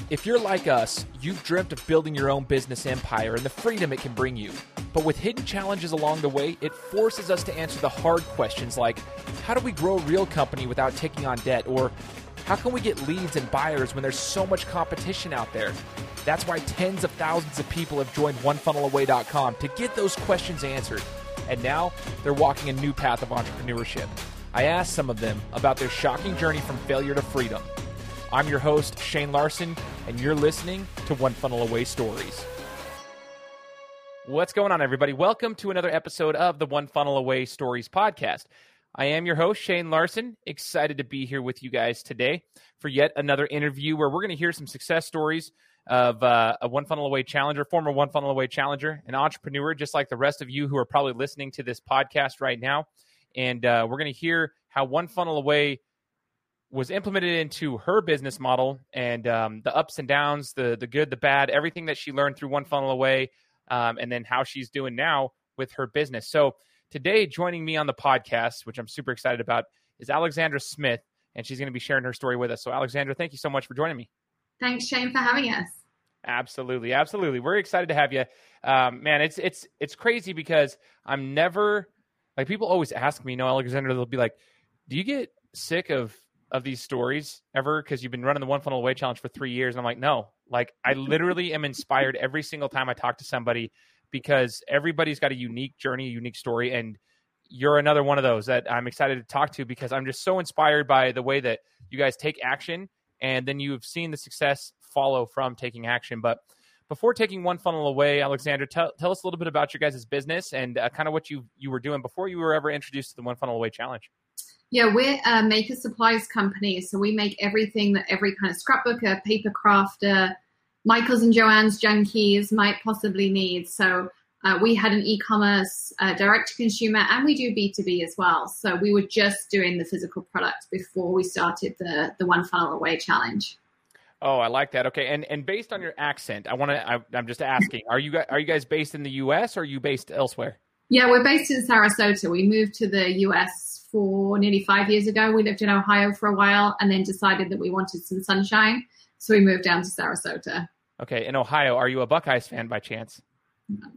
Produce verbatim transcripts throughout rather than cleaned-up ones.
If you're like us, you've dreamt of building your own business empire and the freedom it can bring you. But with hidden challenges along the way, it forces us to answer the hard questions like, how do we grow a real company without taking on debt? Or how can we get leads and buyers when there's so much competition out there? That's why tens of thousands of people have joined one funnel away dot com to get those questions answered. And now they're walking a new path of entrepreneurship. I asked some of them about their shocking journey from failure to freedom. I'm your host, Shane Larson, and you're listening to One Funnel Away Stories. What's going on, everybody? Welcome to another episode of the One Funnel Away Stories podcast. I am your host, Shane Larson, excited to be here with you guys today for yet another interview where we're going to hear some success stories of uh, a One Funnel Away challenger, former One Funnel Away challenger, an entrepreneur, just like the rest of you who are probably listening to this podcast right now. And uh, we're going to hear how One Funnel Away was implemented into her business model and um, the ups and downs, the the good, the bad, everything that she learned through One Funnel Away, um, and then how she's doing now with her business. So today, joining me on the podcast, which I'm super excited about, is Alexandra Smith, and she's going to be sharing her story with us. So Alexandra, thank you so much for joining me. Thanks, Shane, for having us. Absolutely, absolutely. We're excited to have you. Um, man, it's it's it's crazy because I'm never, like, people always ask me, you know, Alexandra, they'll be like, do you get sick of of these stories ever? Because you've been running the One Funnel Away Challenge for three years. And I'm like, no, like I literally am inspired every single time I talk to somebody because everybody's got a unique journey, a unique story. And you're another one of those that I'm excited to talk to because I'm just so inspired by the way that you guys take action and then you've seen the success follow from taking action. But before taking One Funnel Away, Alexandra, tell, tell us a little bit about your guys' business and uh, kind of what you you were doing before you were ever introduced to the One Funnel Away Challenge. Yeah, we're a maker supplies company, so we make everything that every kind of scrapbooker, paper crafter, Michael's and Joann's junkies might possibly need. So uh, we had an e-commerce, uh, direct-to-consumer, and we do B two B as well. So we were just doing the physical product before we started the, the One Funnel Away Challenge. Oh, I like that. Okay, and and based on your accent, I want to. I'm just asking: Are you are you guys based in the U S or are you based elsewhere? Yeah, we're based in Sarasota. We moved to the U S for nearly five years ago. We lived in Ohio for a while and then decided that we wanted some sunshine. So we moved down to Sarasota. Okay. In Ohio, are you a Buckeyes fan by chance? No.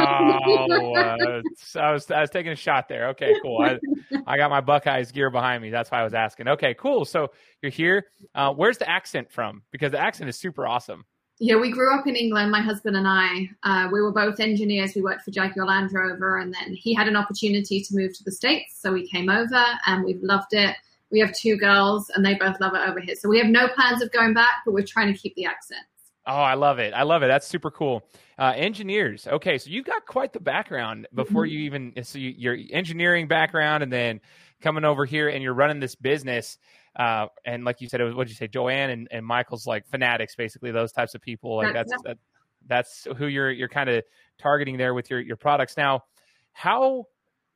Oh, uh, I was I was taking a shot there. Okay, cool. I, I got my Buckeyes gear behind me. That's why I was asking. Okay, cool. So you're here. Uh, where's the accent from? Because the accent is super awesome. Yeah, we grew up in England, my husband and I. Uh, we were both engineers. We worked for Jaguar Land Rover, and then he had an opportunity to move to the States. So we came over, and we've loved it. We have two girls, and they both love it over here. So we have no plans of going back, but we're trying to keep the accents. Oh, I love it. I love it. That's super cool. Uh, engineers. Okay, so you've got quite the background before mm-hmm. you even – so you, your engineering background and then coming over here and you're running this business. Uh, and like you said, it was, what'd you say, Joanne and, and Michael's like fanatics, basically those types of people. Like that's, that, that's who you're, you're kind of targeting there with your, your products. Now, how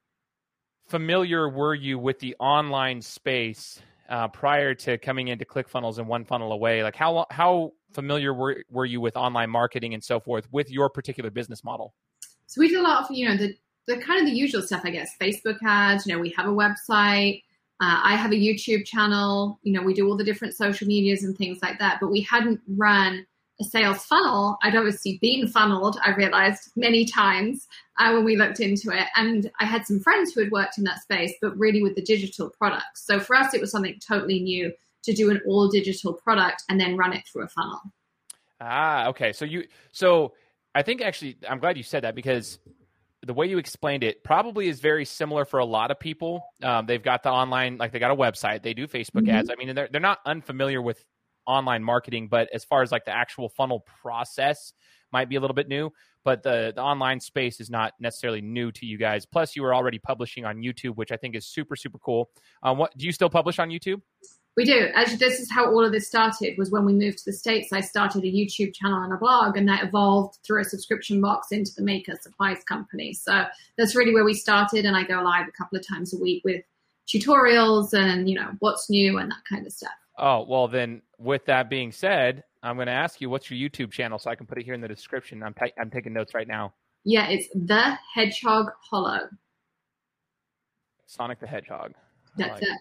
familiar were you with the online space, uh, prior to coming into ClickFunnels and One Funnel Away? Like how, how familiar were, were you with online marketing and so forth with your particular business model? So we do a lot of, you know, the, the kind of the usual stuff, I guess, Facebook ads, you know, we have a website. Uh, I have a YouTube channel, you know, we do all the different social medias and things like that, but we hadn't run a sales funnel. I'd obviously been funneled, I realized many times uh, when we looked into it. And I had some friends who had worked in that space, but really with the digital products. So for us, it was something totally new to do an all digital product and then run it through a funnel. Ah, okay. So you, so I think actually, I'm glad you said that because the way you explained it probably is very similar for a lot of people. Um, they've got the online, like they got a website, they do Facebook mm-hmm. ads. I mean, they're, they're not unfamiliar with online marketing, but as far as like the actual funnel process might be a little bit new, but the, the online space is not necessarily new to you guys. Plus you were already publishing on YouTube, which I think is super, super cool. Um, what do you still publish on YouTube? We do. Actually, this is how all of this started, was when we moved to the States. I started a YouTube channel and a blog, and that evolved through a subscription box into the Maker Supplies company. So that's really where we started, and I go live a couple of times a week with tutorials and, you know, what's new and that kind of stuff. Oh, well, then with that being said, I'm going to ask you, what's your YouTube channel so I can put it here in the description. I'm, ta- I'm taking notes right now. Yeah, it's The Hedgehog Hollow. Sonic the Hedgehog. That's like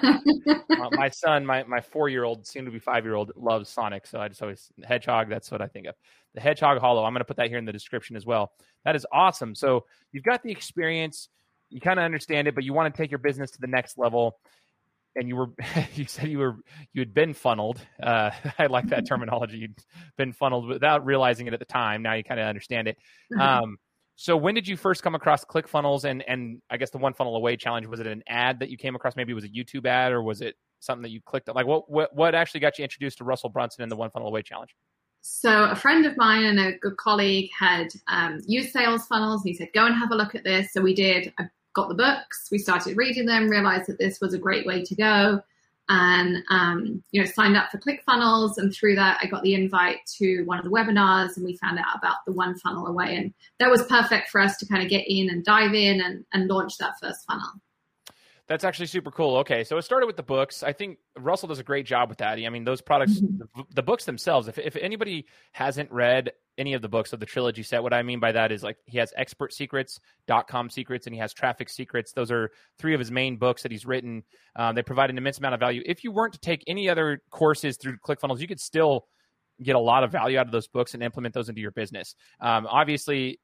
it. uh, my son, my, my four-year-old, soon to be five-year-old, loves Sonic. So I just always, Hedgehog, that's what I think of. The Hedgehog Hollow. I'm going to put that here in the description as well. That is awesome. So you've got the experience. You kind of understand it, but you want to take your business to the next level. And you were, you said you were, you had been funneled. Uh, I like that terminology. You'd been funneled without realizing it at the time. Now you kind of understand it. Um, so when did you first come across ClickFunnels and, and I guess the One Funnel Away challenge? Was it an ad that you came across? Maybe it was a YouTube ad, or was it something that you clicked on? Like what, what, what actually got you introduced to Russell Brunson and the One Funnel Away challenge? So a friend of mine and a good colleague had um, used sales funnels, and he said, go and have a look at this. So we did. I got the books, we started reading them, realized that this was a great way to go, and um, you know, signed up for ClickFunnels. And through that, I got the invite to one of the webinars, and we found out about the One Funnel Away. And that was perfect for us to kind of get in and dive in and, and launch that first funnel. That's actually super cool. Okay, so it started with the books. I think Russell does a great job with that. I mean, those products, mm-hmm. the, the books themselves, if, if anybody hasn't read any of the books of the trilogy set, what I mean by that is like he has Expert Secrets, Dot-Com Secrets, and he has Traffic Secrets. Those are three of his main books that he's written. Um, they provide an immense amount of value. If you weren't to take any other courses through ClickFunnels, you could still get a lot of value out of those books and implement those into your business. Um, obviously,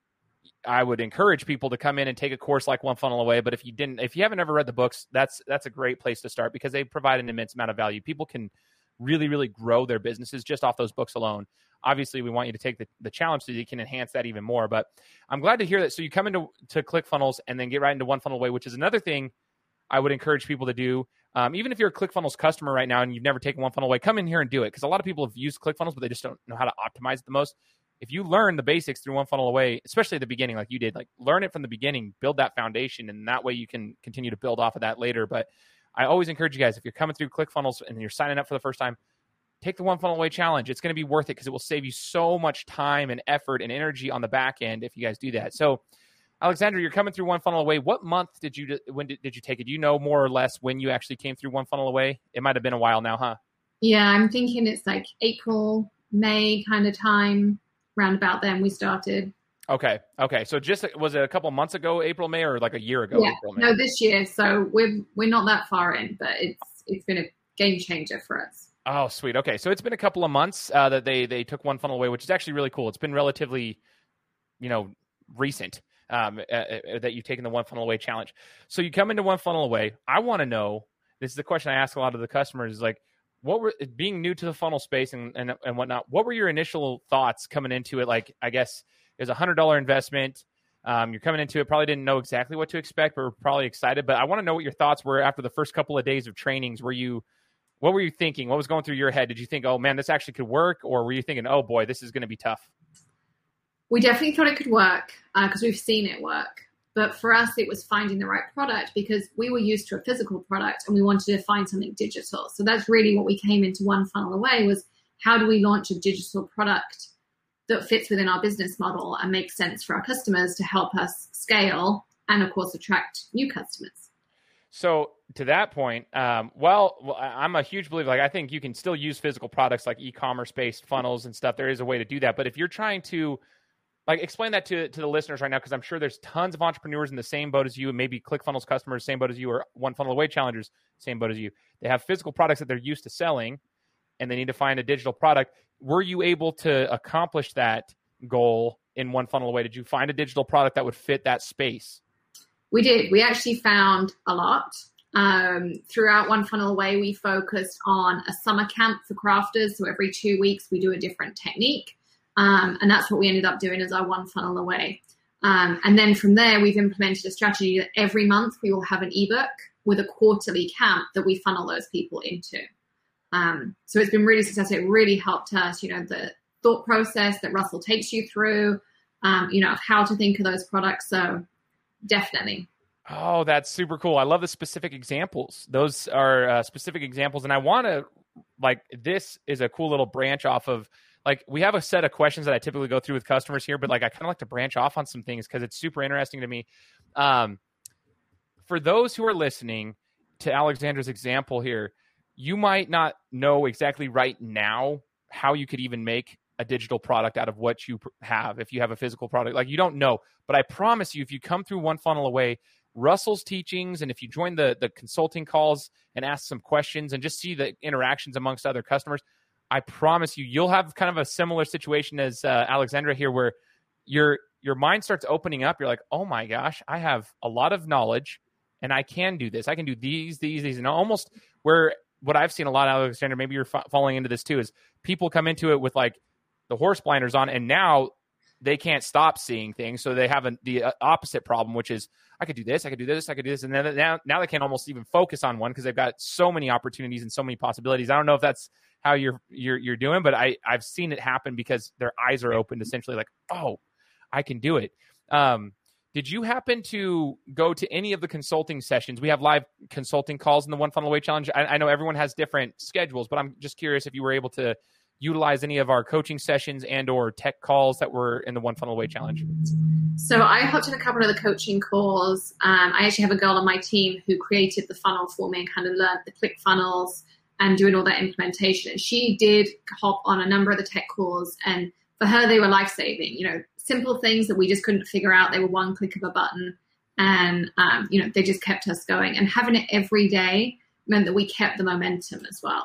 I would encourage people to come in and take a course like One Funnel Away. But if you didn't, if you haven't ever read the books, that's that's a great place to start because they provide an immense amount of value. People can really, really grow their businesses just off those books alone. Obviously, we want you to take the, the challenge so you can enhance that even more. But I'm glad to hear that. So you come into to ClickFunnels and then get right into One Funnel Away, which is another thing I would encourage people to do. Um, even if you're a ClickFunnels customer right now and you've never taken One Funnel Away, come in here and do it because a lot of people have used ClickFunnels, but they just don't know how to optimize it the most. If you learn the basics through One Funnel Away, especially at the beginning, like you did, like learn it from the beginning, build that foundation, and that way you can continue to build off of that later. But I always encourage you guys, if you're coming through ClickFunnels and you're signing up for the first time, take the One Funnel Away challenge. It's going to be worth it because it will save you so much time and effort and energy on the back end if you guys do that. So, Alexandra, you're coming through One Funnel Away. What month did you when did, did you take it? Do you know more or less when you actually came through One Funnel Away? It might have been a while now, huh? Yeah, I'm thinking it's like April, May kind of time. Round about then we started. Okay. Okay. So just, was it a couple months ago, April, May, or like a year ago? Yeah. April, May? No, this year. So we're, we're not that far in, but it's, it's been a game changer for us. Oh, sweet. Okay. So it's been a couple of months uh, that they, they took One Funnel Away, which is actually really cool. It's been relatively, you know, recent um, uh, uh, that you've taken the One Funnel Away challenge. So you come into One Funnel Away. I want to know, this is the question I ask a lot of the customers is like, what were, being new to the funnel space and, and, and whatnot, what were your initial thoughts coming into it? Like, I guess it was a hundred dollar investment. Um, you're coming into it, probably didn't know exactly what to expect, but were probably excited. But I want to know what your thoughts were after the first couple of days of trainings. Were you, what were you thinking? What was going through your head? Did you think, oh man, this actually could work? Or were you thinking, oh boy, this is going to be tough? We definitely thought it could work because uh, we've seen it work. But for us, it was finding the right product because we were used to a physical product and we wanted to find something digital. So that's really what we came into One Funnel Away was how do we launch a digital product that fits within our business model and makes sense for our customers to help us scale and, of course, attract new customers. So to that point, um, well, well, I'm a huge believer. Like I think you can still use physical products like e-commerce based funnels and stuff. There is a way to do that. But if you're trying to Like, explain that to, to the listeners right now, because I'm sure there's tons of entrepreneurs in the same boat as you, and maybe ClickFunnels customers, same boat as you, or One Funnel Away challengers, same boat as you. They have physical products that they're used to selling, and they need to find a digital product. Were you able to accomplish that goal in One Funnel Away? Did you find a digital product that would fit that space? We did. We actually found a lot. Um, throughout One Funnel Away, we focused on a summer camp for crafters. So every two weeks, we do a different technique. Um, and that's what we ended up doing as our One Funnel Away. Um, and then from there, we've implemented a strategy that every month we will have an ebook with a quarterly camp that we funnel those people into. Um, so it's been really successful. It really helped us, you know, the thought process that Russell takes you through, um, you know, how to think of those products. So definitely. Oh, that's super cool. I love the specific examples. Those are uh, specific examples. And I want to, like, this is a cool little branch off of, like, we have a set of questions that I typically go through with customers here, but like I kind of like to branch off on some things because it's super interesting to me. Um, for those who are listening to Alexandra's example here, you might not know exactly right now how you could even make a digital product out of what you have if you have a physical product. Like, you don't know. But I promise you, if you come through One Funnel Away, Russell's teachings, and if you join the the consulting calls and ask some questions and just see the interactions amongst other customers, I promise you, you'll have kind of a similar situation as uh, Alexandra here, where your your mind starts opening up. You're like, oh my gosh, I have a lot of knowledge, and I can do this. I can do these, these, these, and almost where what I've seen a lot, Alexandra, maybe you're f- falling into this too, is people come into it with like the horse blinders on, and now they can't stop seeing things. So they have a, the opposite problem, which is I could do this, I could do this, I could do this. And then now, now they can't almost even focus on one because they've got so many opportunities and so many possibilities. I don't know if that's how you're, you're, you're doing, but I, I've seen it happen because their eyes are opened, essentially like, oh, I can do it. Um, did you happen to go to any of the consulting sessions? We have live consulting calls in the One Funnel Away Challenge. I, I know everyone has different schedules, but I'm just curious if you were able to utilize any of our coaching sessions and or tech calls that were in the One Funnel Away Challenge. So I hopped in a couple of the coaching calls. Um, I actually have a girl on my team who created the funnel for me and kind of learned the click funnels and doing all that implementation. And she did hop on a number of the tech calls, and for her, they were life-saving. You know, simple things that we just couldn't figure out. They were one click of a button, and um, you know, they just kept us going. And having it every day meant that we kept the momentum as well.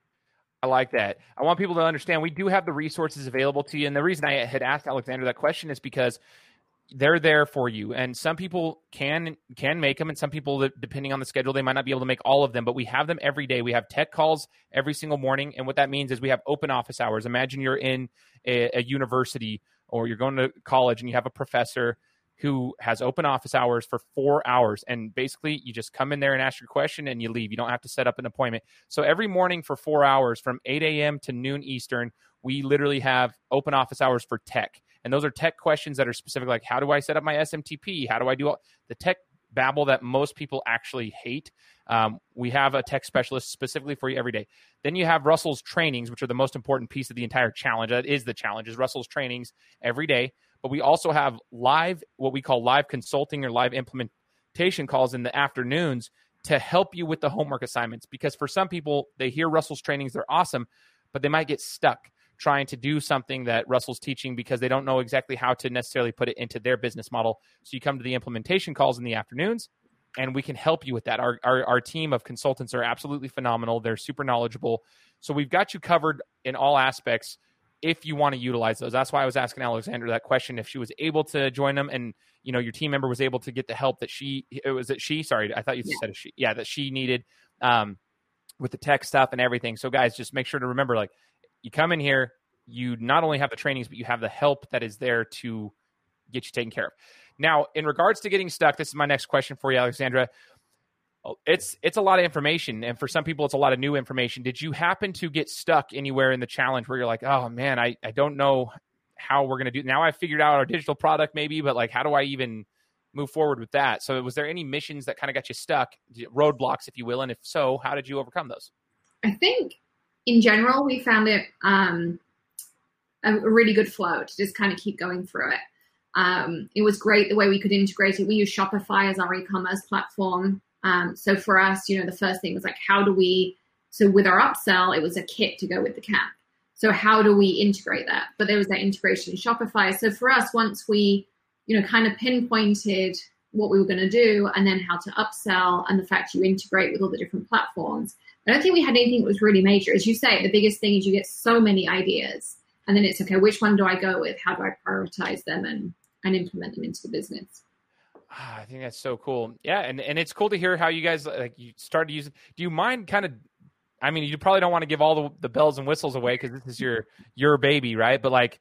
I like that. I want people to understand we do have the resources available to you. And the reason I had asked Alexandra that question is because they're there for you. And some people can can make them, and some people, depending on the schedule, they might not be able to make all of them, but we have them every day. We have tech calls every single morning. And what that means is we have open office hours. Imagine you're in a, a university or you're going to college and you have a professor who has open office hours for four hours. And basically you just come in there and ask your question and you leave. You don't have to set up an appointment. So every morning for four hours from eight a.m. to noon Eastern, we literally have open office hours for tech. And those are tech questions that are specific, like how do I set up my S M T P? How do I do all the tech babble that most people actually hate? Um, we have a tech specialist specifically for you every day. Then you have Russell's trainings, which are the most important piece of the entire challenge. That is the challenge, is Russell's trainings every day. But we also have live, what we call live consulting or live implementation calls in the afternoons to help you with the homework assignments. Because for some people, they hear Russell's trainings, they're awesome, but they might get stuck trying to do something that Russell's teaching because they don't know exactly how to necessarily put it into their business model. So you come to the implementation calls in the afternoons, and we can help you with that. Our, our, our team of consultants are absolutely phenomenal. They're super knowledgeable. So we've got you covered in all aspects if you want to utilize those. That's why I was asking Alexandra that question, if she was able to join them and, you know, your team member was able to get the help that she, it was that she, sorry, I thought you yeah. said a she, yeah, that she needed um, with the tech stuff and everything. So guys, just make sure to remember, like, you come in here, you not only have the trainings, but you have the help that is there to get you taken care of. Now, in regards to getting stuck, this is my next question for you, Alexandra. It's it's a lot of information, and for some people, it's a lot of new information. Did you happen to get stuck anywhere in the challenge where you're like, oh, man, I, I don't know how we're going to do it. Now I figured out our digital product maybe, but like, how do I even move forward with that? So was there any missions that kind of got you stuck, roadblocks, if you will? And if so, how did you overcome those? I think in general, we found it um, a really good flow to just kind of keep going through it. Um, it was great the way we could integrate it. We use Shopify as our e-commerce platform. Um, so for us, you know, the first thing was like, how do we, so with our upsell, it was a kit to go with the camp. So how do we integrate that? But there was that integration in Shopify. So for us, once we, you know, kind of pinpointed what we were going to do and then how to upsell and the fact you integrate with all the different platforms, I don't think we had anything that was really major. As you say, the biggest thing is you get so many ideas and then it's, okay, which one do I go with? How do I prioritize them and, and implement them into the business? I think that's so cool. Yeah. And, and it's cool to hear how you guys, like, you started using, do you mind kind of, I mean, you probably don't want to give all the, the bells and whistles away because this is your, your baby, right? But like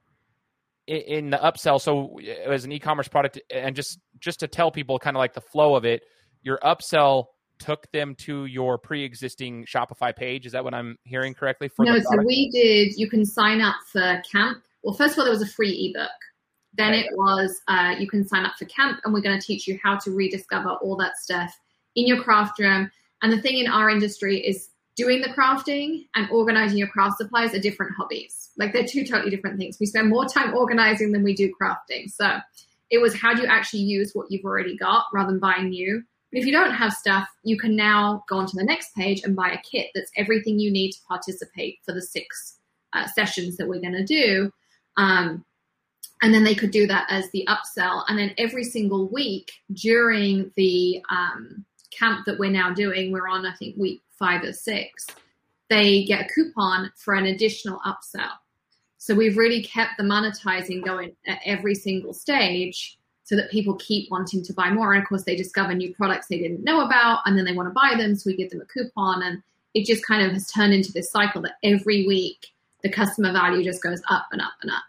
in, in the upsell, so as an e-commerce product, and just, just to tell people kind of like the flow of it, your upsell took them to your pre-existing Shopify page. Is that what I'm hearing correctly? For no, so we did, you can sign up for camp. Well, first of all, there was a free ebook. Then it was, uh, you can sign up for camp and we're going to teach you how to rediscover all that stuff in your craft room. And the thing in our industry is doing the crafting and organizing your craft supplies are different hobbies. Like they're two totally different things. We spend more time organizing than we do crafting. So it was how do you actually use what you've already got rather than buying new. But if you don't have stuff, you can now go on to the next page and buy a kit that's everything you need to participate for the six uh, sessions that we're going to do. Um, And then they could do that as the upsell. And then every single week during the um, camp that we're now doing, we're on, I think, week five or six, they get a coupon for an additional upsell. So we've really kept the monetizing going at every single stage so that people keep wanting to buy more. And of course, they discover new products they didn't know about, and then they want to buy them. So we give them a coupon. And it just kind of has turned into this cycle that every week the customer value just goes up and up and up.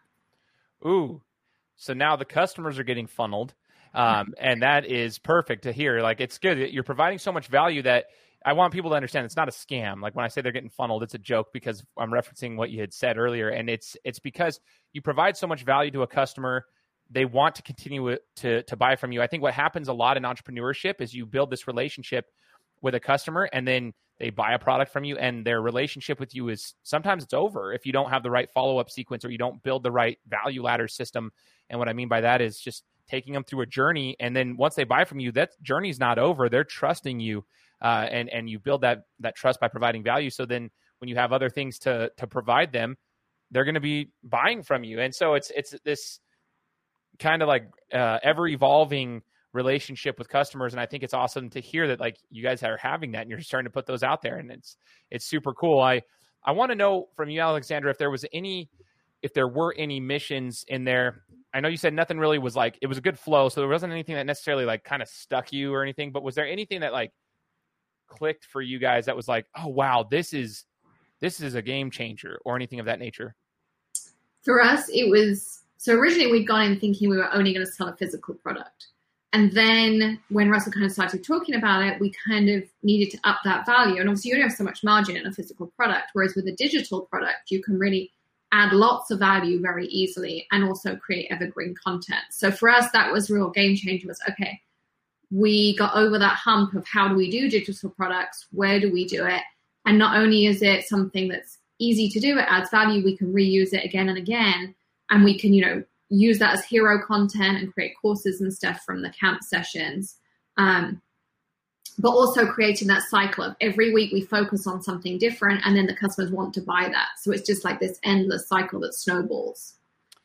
Ooh, so now the customers are getting funneled. Um, and that is perfect to hear. Like, it's good. You're providing so much value that I want people to understand it's not a scam. Like, when I say they're getting funneled, it's a joke because I'm referencing what you had said earlier. And it's it's because you provide so much value to a customer, they want to continue to, to buy from you. I think what happens a lot in entrepreneurship is you build this relationship with a customer, and then they buy a product from you, and their relationship with you is sometimes it's over if you don't have the right follow-up sequence or you don't build the right value ladder system. And what I mean by that is just taking them through a journey. And then once they buy from you, that journey's not over. They're trusting you. Uh, and, and you build that, that trust by providing value. So then when you have other things to, to provide them, they're going to be buying from you. And so it's, it's this kind of like uh, ever evolving relationship with customers. And I think it's awesome to hear that, like, you guys are having that and you're starting to put those out there, and it's, it's super cool. I, I want to know from you, Alexandra, if there was any, if there were any missions in there. I know you said nothing really was like, it was a good flow. So there wasn't anything that necessarily like kind of stuck you or anything, but was there anything that like clicked for you guys that was like, oh, wow, this is, this is a game changer, or anything of that nature? For us, it was, so originally we'd gone in thinking we were only going to sell a physical product. And then when Russell kind of started talking about it, we kind of needed to up that value. And obviously you don't have so much margin in a physical product, whereas with a digital product, you can really add lots of value very easily and also create evergreen content. So for us, that was a real game changer. Was, okay, we got over that hump of how do we do digital products? Where do we do it? And not only is it something that's easy to do, it adds value, we can reuse it again and again. And we can, you know, use that as hero content and create courses and stuff from the camp sessions. Um, but also creating that cycle of every week we focus on something different, and then the customers want to buy that. So it's just like this endless cycle that snowballs.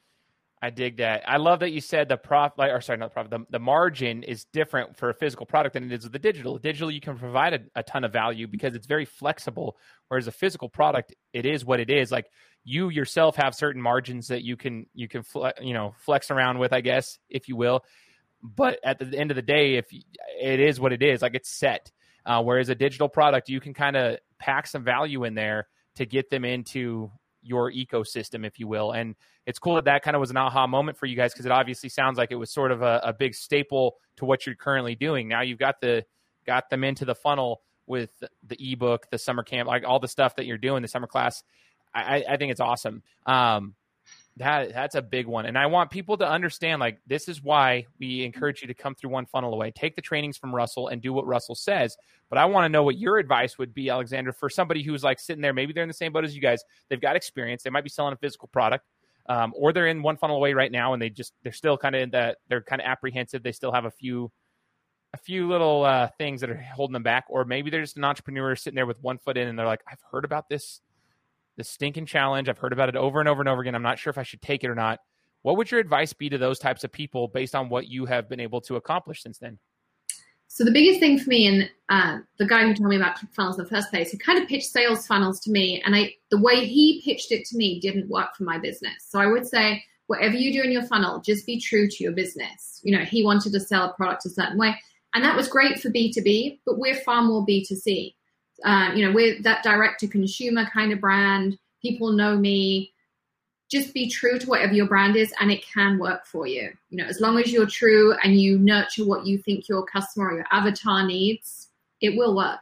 I dig that. I love that you said the prof, like, or sorry, not the profit, the, the margin is different for a physical product than it is with the digital. The digital, you can provide a, a ton of value because it's very flexible, whereas a physical product, it is what it is. Like, you yourself have certain margins that you can, you can, fle- you know, flex around with, I guess, if you will. But at the end of the day, if you, it is what it is, like, it's set. Uh, whereas a digital product, you can kind of pack some value in there to get them into your ecosystem, if you will. And it's cool that that kind of was an aha moment for you guys, because it obviously sounds like it was sort of a, a big staple to what you're currently doing. Now you've got the got them into the funnel with the ebook, the summer camp, like all the stuff that you're doing, the summer class. I, I think it's awesome. Um, that that's a big one. And I want people to understand, like, this is why we encourage you to come through One Funnel Away, take the trainings from Russell and do what Russell says. But I want to know what your advice would be, Alexandra, for somebody who's like sitting there, maybe they're in the same boat as you guys. They've got experience. They might be selling a physical product, um, or they're in One Funnel Away right now, and they just, they're still kind of in that, they're kind of apprehensive. They still have a few, a few little uh, things that are holding them back. Or maybe they're just an entrepreneur sitting there with one foot in, and they're like, I've heard about this, the stinking challenge. I've heard about it over and over and over again. I'm not sure if I should take it or not. What would your advice be to those types of people based on what you have been able to accomplish since then? So the biggest thing for me, and uh, the guy who told me about funnels in the first place, he kind of pitched sales funnels to me, and I the way he pitched it to me didn't work for my business. So I would say, whatever you do in your funnel, just be true to your business. You know, he wanted to sell a product a certain way, and that was great for B two B, but we're far more B two C. Uh, you know, we're that direct-to-consumer kind of brand. People know me. Just be true to whatever your brand is, and it can work for you. You know, as long as you're true and you nurture what you think your customer or your avatar needs, it will work.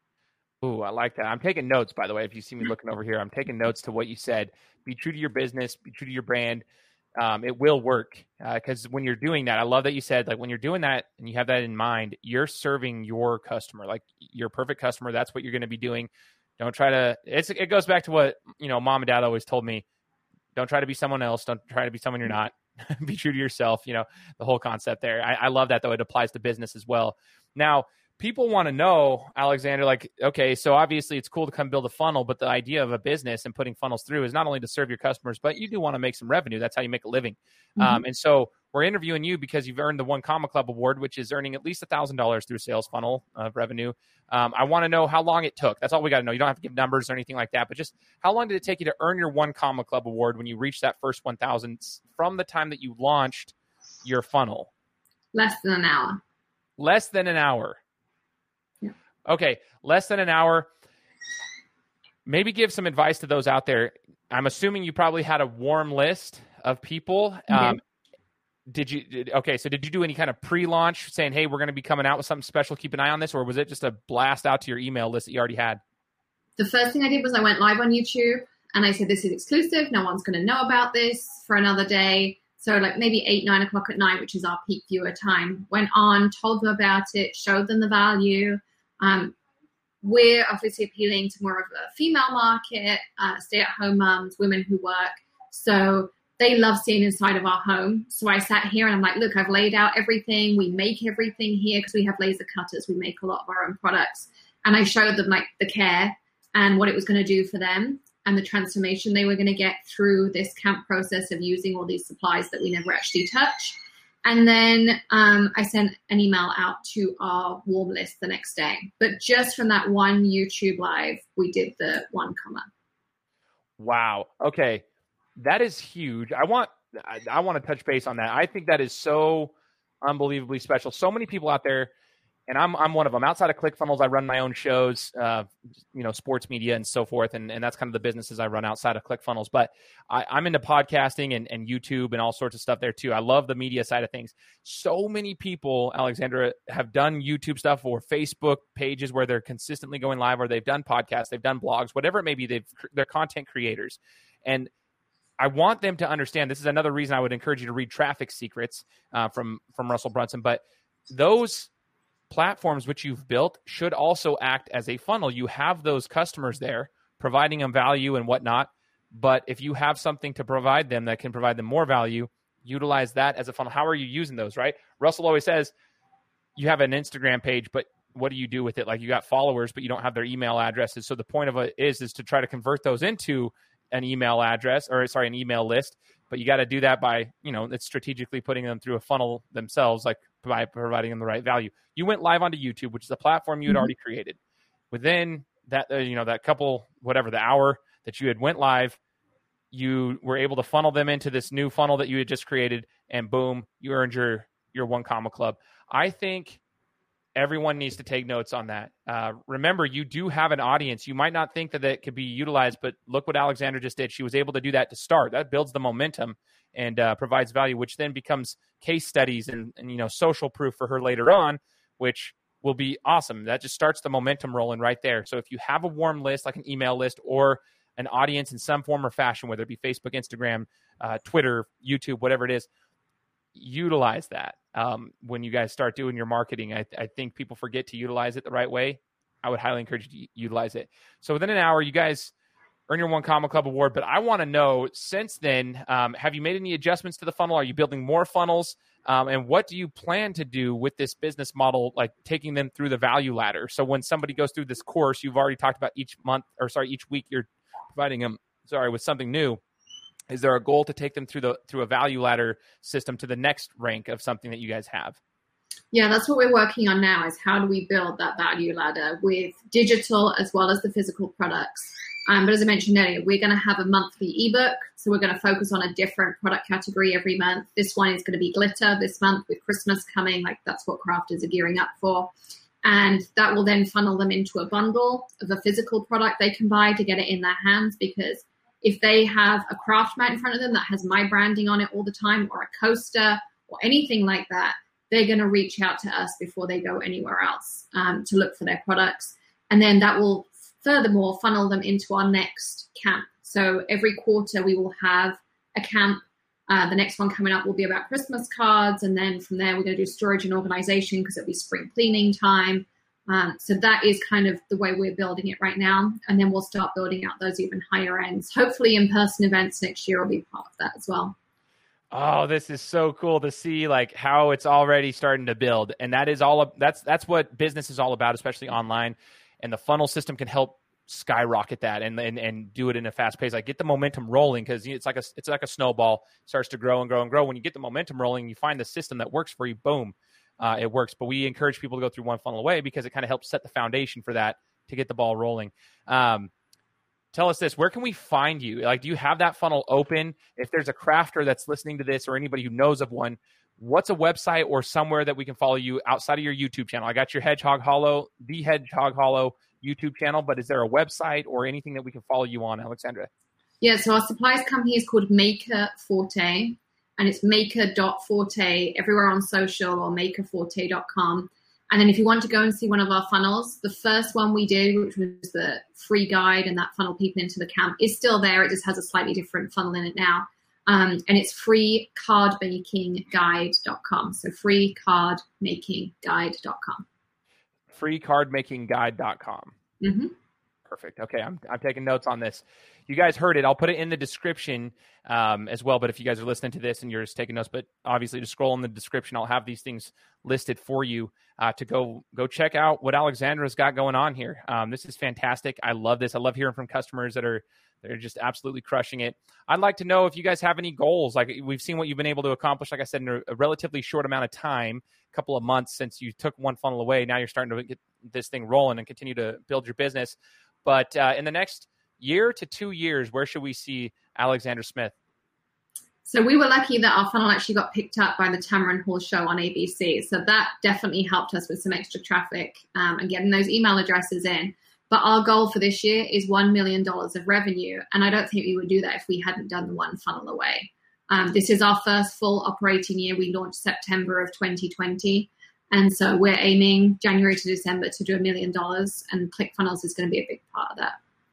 Ooh, I like that. I'm taking notes, by the way. If you see me looking over here, I'm taking notes to what you said. Be true to your business. Be true to your brand. Um, it will work, because uh, when you're doing that, I love that you said, like, when you're doing that and you have that in mind, you're serving your customer, like your perfect customer. That's what you're going to be doing. Don't try to, it's, it goes back to what, you know, mom and dad always told me. Don't try to be someone else. Don't try to be someone you're not. Be true to yourself. You know, the whole concept there. I, I love that, though. It applies to business as well. Now, people want to know, Alexander, like, okay, so obviously it's cool to come build a funnel, but the idea of a business and putting funnels through is not only to serve your customers, but you do want to make some revenue. That's how you make a living. Mm-hmm. Um, and so we're interviewing you because you've earned the One Comma Club Award, which is earning at least one thousand dollars through sales funnel of revenue. Um, I want to know how long it took. That's all we got to know. You don't have to give numbers or anything like that, but just how long did it take you to earn your One Comma Club Award when you reached that first one thousand from the time that you launched your funnel? Less than an hour. Less than an hour. Yeah. Okay, less than an hour. Maybe give some advice to those out there. I'm assuming you probably had a warm list of people. Mm-hmm. Um, did you? Did, okay, so did you do any kind of pre-launch saying, hey, we're going to be coming out with something special, keep an eye on this, or was it just a blast out to your email list that you already had? The first thing I did was I went live on YouTube and I said, this is exclusive. No one's going to know about this for another day. So like maybe eight, nine o'clock at night, which is our peak viewer time, went on, told them about it, showed them the value. Um, we're obviously appealing to more of a female market, uh, stay-at-home moms, women who work. So they love seeing inside of our home. So I sat here and I'm like, look, I've laid out everything. We make everything here because we have laser cutters. We make a lot of our own products. And I showed them like the care and what it was going to do for them and the transformation they were going to get through this camp process of using all these supplies that we never actually touch. And then um, I sent an email out to our warm list the next day. But just from that one YouTube live, we did the One Comma. Wow. Okay. That is huge. I want I, I want to touch base on that. I think that is so unbelievably special. So many people out there, and I'm I'm one of them. Outside of ClickFunnels, I run my own shows, uh, you know, sports media and so forth, and, and that's kind of the businesses I run outside of ClickFunnels. But I, I'm into podcasting and, and YouTube and all sorts of stuff there too. I love the media side of things. So many people, Alexandra, have done YouTube stuff or Facebook pages where they're consistently going live, or they've done podcasts, they've done blogs, whatever it may be. They've they're content creators, and I want them to understand. This is another reason I would encourage you to read Traffic Secrets uh, from from Russell Brunson. But those platforms which you've built should also act as a funnel. You have those customers there, providing them value and whatnot. But if you have something to provide them that can provide them more value, utilize that as a funnel. How are you using those, right? Russell always says you have an Instagram page, but what do you do with it? Like, you got followers, but you don't have their email addresses. So the point of it is, is to try to convert those into an email address, or sorry, an email list. But you got to do that by, you know, it's strategically putting them through a funnel themselves, like by providing them the right value. You went live onto YouTube, which is a platform you had mm-hmm. already created. Within that, uh, you know, that couple, whatever, the hour that you had went live, you were able to funnel them into this new funnel that you had just created, and boom, you earned your, your One Comma Club. I think everyone needs to take notes on that. Uh, remember, you do have an audience. You might not think that it could be utilized, but look what Alexandra just did. She was able to do that to start. That builds the momentum and uh, provides value, which then becomes case studies and, and, you know, social proof for her later on, which will be awesome. That just starts the momentum rolling right there. So if you have a warm list, like an email list, or an audience in some form or fashion, whether it be Facebook, Instagram, uh, Twitter, YouTube, whatever it is, utilize that. Um, when you guys start doing your marketing, I, I think people forget to utilize it the right way. I would highly encourage you to utilize it. So within an hour, you guys earn your One Comma Club Award. But I want to know, since then, um, have you made any adjustments to the funnel? Are you building more funnels? Um, and what do you plan to do with this business model, like taking them through the value ladder? So when somebody goes through this course, you've already talked about each month, or sorry, each week you're providing them, sorry, with something new. Is there a goal to take them through the through a value ladder system to the next rank of something that you guys have? Yeah, that's what we're working on now, is how do we build that value ladder with digital as well as the physical products. Um, but as I mentioned earlier, we're going to have a monthly ebook. So we're going to focus on a different product category every month. This one is going to be glitter this month with Christmas coming. Like, that's what crafters are gearing up for. And that will then funnel them into a bundle of a physical product they can buy to get it in their hands, because if they have a craft mat in front of them that has my branding on it all the time, or a coaster or anything like that, they're going to reach out to us before they go anywhere else um, to look for their products. And then that will furthermore funnel them into our next camp. So every quarter we will have a camp. Uh, the next one coming up will be about Christmas cards. And then from there, we're going to do storage and organization, because it'll be spring cleaning time. Um, so that is kind of the way we're building it right now. And then we'll start building out those even higher ends. Hopefully in-person events next year will be part of that as well. Oh, this is so cool to see like how it's already starting to build. And that is all, that's, that's what business is all about, especially online. And the funnel system can help skyrocket that and, and, and do it in a fast pace. Like get the momentum rolling, because it's like a, it's like a snowball. It starts to grow and grow and grow. When you get the momentum rolling, you find the system that works for you. Boom. Uh, it works. But we encourage people to go through One Funnel Away because it kind of helps set the foundation for that to get the ball rolling. Um, Tell us this, where can we find you? Like, do you have that funnel open? If there's a crafter that's listening to this or anybody who knows of one, what's a website or somewhere that we can follow you outside of your YouTube channel? I got your Hedgehog Hollow, the Hedgehog Hollow YouTube channel, but is there a website or anything that we can follow you on, Alexandra? Yeah, so our supplies company is called Maker Forte, and it's maker dot forte everywhere on social, or maker forte dot com. And then if you want to go and see one of our funnels, the first one we did, which was the free guide and that funnel people into the camp, is still there. It just has a slightly different funnel in it now. Um, and it's free card making guide dot com. So free card making guide dot com. free card making guide dot com. Mm-hmm. Perfect. Okay, I'm I'm taking notes on this. You guys heard it. I'll put it in the description um, as well. But if you guys are listening to this and you're just taking notes, but obviously just scroll in the description. I'll have these things listed for you uh, to go go check out what Alexandra's got going on here. Um, this is fantastic. I love this. I love hearing from customers that are they're just absolutely crushing it. I'd like to know if you guys have any goals. Like we've seen what you've been able to accomplish, like I said, in a, a relatively short amount of time, a couple of months since you took One Funnel Away. Now you're starting to get this thing rolling and continue to build your business. But uh, in the next year to two years, where should we see Alexandra Smith? So we were lucky that our funnel actually got picked up by the Tamron Hall show on A B C. So that definitely helped us with some extra traffic um, and getting those email addresses in. But our goal for this year is one million dollars of revenue. And I don't think we would do that if we hadn't done the One Funnel Away. Um, this is our first full operating year. We launched September of twenty twenty. And so we're aiming January to December to do a million dollars, and ClickFunnels is going to be a big part of that.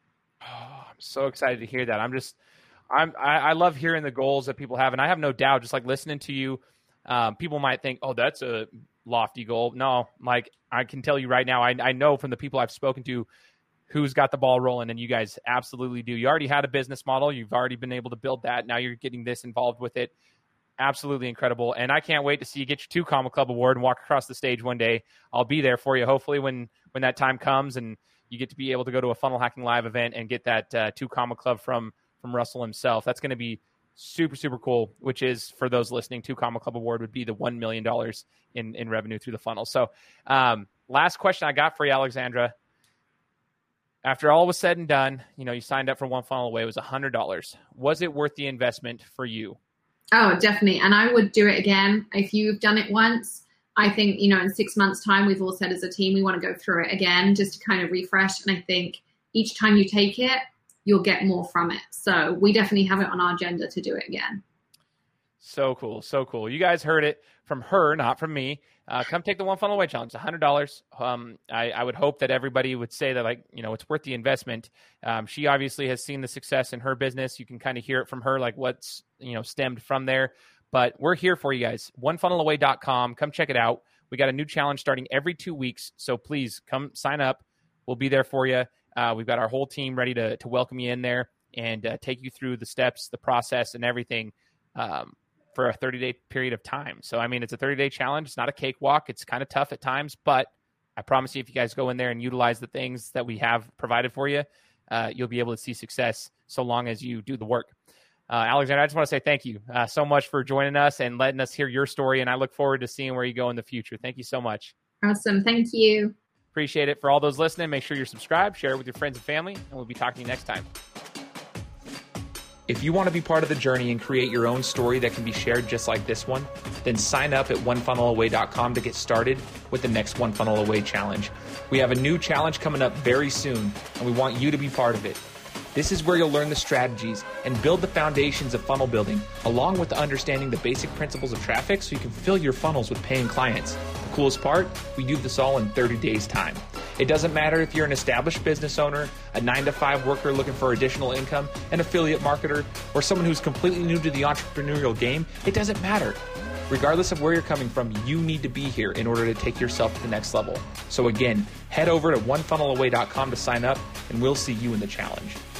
Oh, I'm so excited to hear that. I'm just, I'm, I, I love hearing the goals that people have. And I have no doubt, just like listening to you, um, people might think, oh, that's a lofty goal. No, like I can tell you right now, I, I know from the people I've spoken to who's got the ball rolling, and you guys absolutely do. You already had a business model. You've already been able to build that. Now you're getting this involved with it. Absolutely incredible. And I can't wait to see you get your two Comma Club award and walk across the stage one day. I'll be there for you, hopefully, when, when that time comes and you get to be able to go to a Funnel Hacking Live event and get that uh, two Comma Club from, from Russell himself. That's going to be super, super cool, which is, for those listening, two Comma Club award would be the one million dollars in, in revenue through the funnel. So um, last question I got for you, Alexandra. After all was said and done, you know, you signed up for One Funnel Away. It was one hundred dollars. Was it worth the investment for you? Oh, definitely. And I would do it again. If you've done it once, I think, you know, in six months' time, we've all said as a team, we want to go through it again just to kind of refresh. And I think each time you take it, you'll get more from it. So we definitely have it on our agenda to do it again. So cool. So cool. You guys heard it from her, not from me. Uh, come take the One Funnel Away challenge. It's one hundred dollars. Um, I, I would hope that everybody would say that, like, you know, it's worth the investment. Um, she obviously has seen the success in her business. You can kind of hear it from her, like what's, you know, stemmed from there. But we're here for you guys. one funnel away dot com. Come check it out. We got a new challenge starting every two weeks. So please come sign up. We'll be there for you. Uh, we've got our whole team ready to, to welcome you in there and uh, take you through the steps, the process, and everything. Um, for a thirty-day period of time. So, I mean, it's a thirty-day challenge. It's not a cakewalk. It's kind of tough at times, but I promise you, if you guys go in there and utilize the things that we have provided for you, uh, you'll be able to see success so long as you do the work. Uh, Alexandra, I just want to say thank you uh, so much for joining us and letting us hear your story, and I look forward to seeing where you go in the future. Thank you so much. Awesome. Thank you. Appreciate it. For all those listening, make sure you're subscribed, share it with your friends and family, and we'll be talking to you next time. If you want to be part of the journey and create your own story that can be shared just like this one, then sign up at one funnel away dot com to get started with the next One Funnel Away challenge. We have a new challenge coming up very soon, and we want you to be part of it. This is where you'll learn the strategies and build the foundations of funnel building, along with understanding the basic principles of traffic so you can fill your funnels with paying clients. The coolest part, we do this all in thirty days time. It doesn't matter if you're an established business owner, a nine to five worker looking for additional income, an affiliate marketer, or someone who's completely new to the entrepreneurial game. It doesn't matter. Regardless of where you're coming from, you need to be here in order to take yourself to the next level. So again, head over to one funnel away dot com to sign up, and we'll see you in the challenge.